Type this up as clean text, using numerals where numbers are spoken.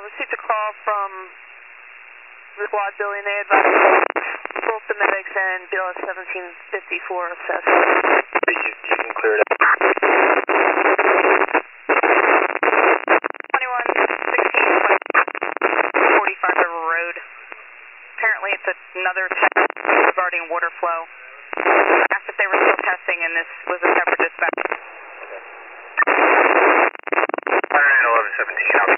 received a call from the squad building. They advised both the medics and BLS 1754 assessed. You can clear it up. 45 River Road. Apparently it's another test regarding water flow. Asked if they were still testing, and this was a separate dispatch. 109-11-17,